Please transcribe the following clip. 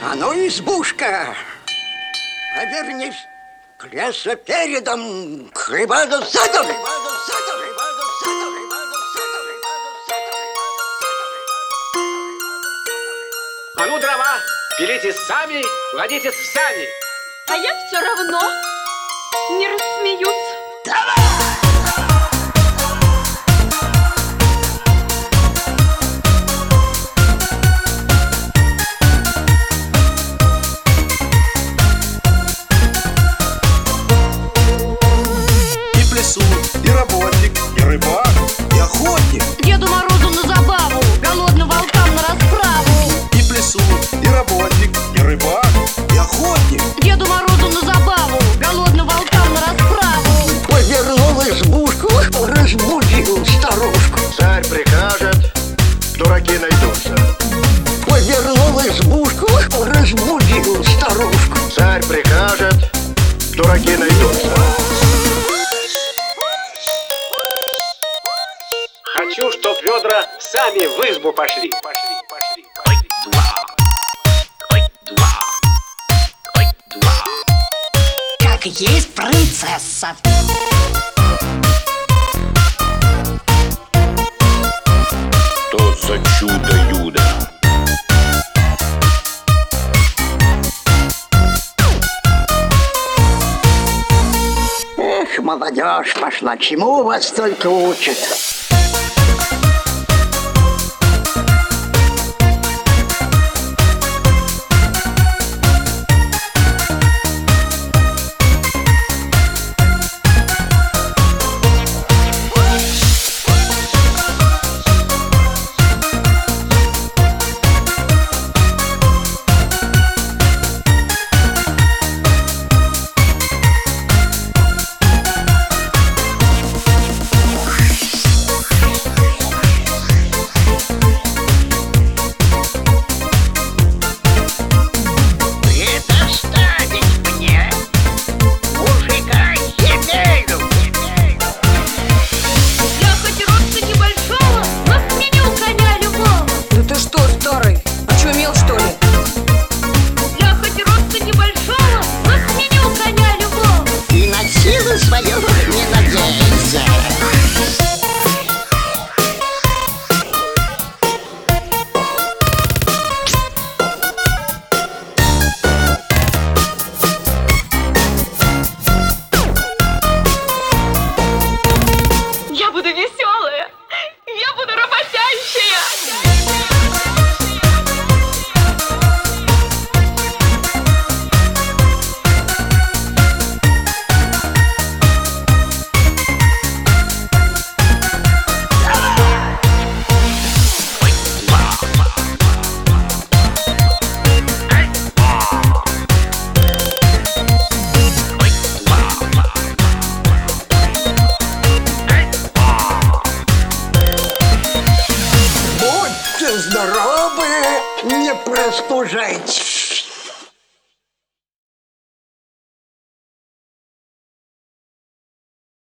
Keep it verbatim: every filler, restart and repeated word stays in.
А ну, избушка, повернись к лесу передом, к рыбаду задом. А ну, дрова, пилите сами, кладитесь в сани. А я все равно не рассмеюсь. И плясун, и работник, и рыбак, и охотник. Деду Морозу на забаву, голодным волкам на расправу. И плясун, и работник, и рыбак, и охотник. Деду Морозу на забаву, голодным волкам на расправу. Повернул избушку, разбудил старушку. Царь прикажет, дураки найдутся. Повернул избушку, разбудил старушку. Царь прикажет, дураки найдутся. Хочу, чтоб ведра сами в избу пошли. Пошли, пошли. Как есть принцесса. Что за чудо-юдо? Эх, молодежь пошла, чему вас только учат? Я хоть роста небольшого, но сменил коня любого. Да ты что, старый? Очумел, что ли? Я хоть роста небольшого, но сменил коня любого. И на силу свою не надейся. Я буду веселая, я буду работящая. Будьте здоровы, не простужайтесь.